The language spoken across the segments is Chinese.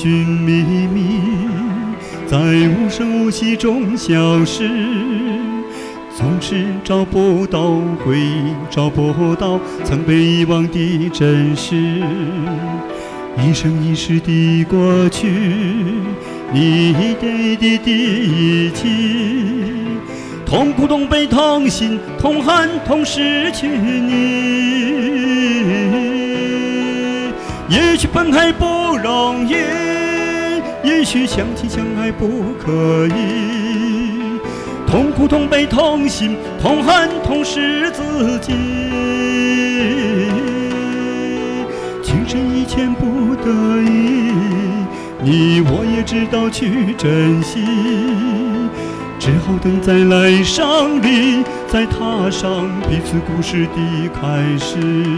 寻觅觅，在无声无息中消失。总是找不到回忆，找不到曾被遗忘的真实。一生一世的过去，你给的第一季，痛苦同悲痛心同恨同失去你。也许分开不容易，也许相亲相爱不可以，痛苦同悲同心同恨同失自己。情深意浅不得已，你我也知道去珍惜，只好等在来生里，再踏上彼此故事的开始。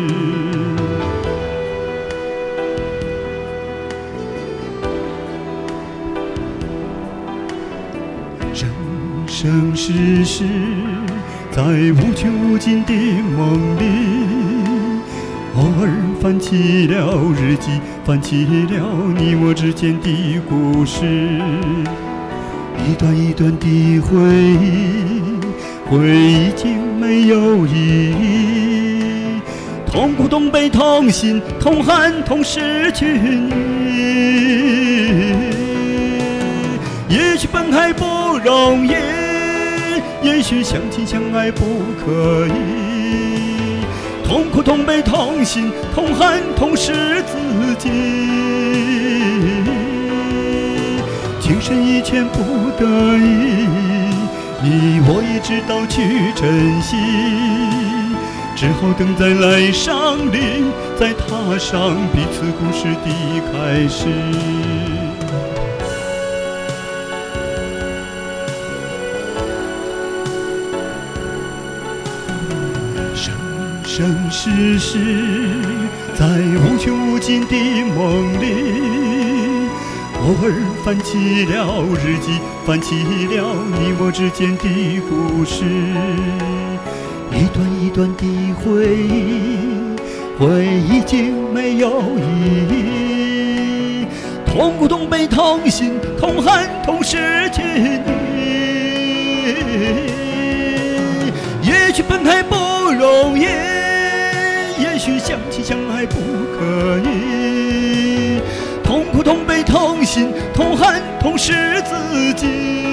生生世世，在无穷无尽的梦里，偶尔翻起了日记，翻起了你我之间的故事，一段一段的回忆，回忆已经没有意义，痛苦同悲同心同恨同失去你。也许分开不容易，也许相亲相爱不可以，痛苦同悲同心同恨同失自己。情深意浅不得已，你我也知道去珍惜，只好等在来生里，再踏上彼此故事的开始。生生世世，在无穷无尽的梦里，偶尔翻起了日记，翻起了你我之间的故事，一段一段的回忆，回忆已经没有意义，痛苦同悲同心同恨同失去你。也许分开不容易，也许相亲相爱不可以，痛苦同悲同心同恨同失自己。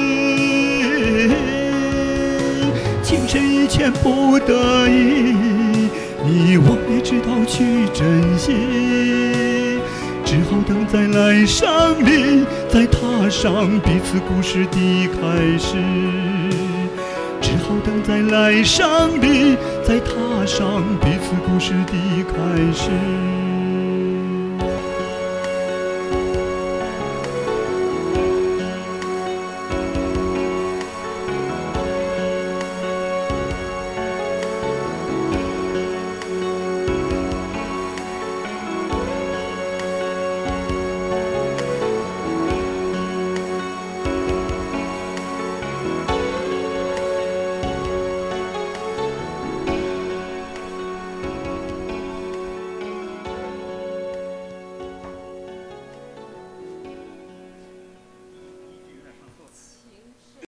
情深意浅不得已，你我也知道去珍惜，只好等在来生里，再踏上彼此故事的开始。只好等在来生里，再踏上彼此故事的开始。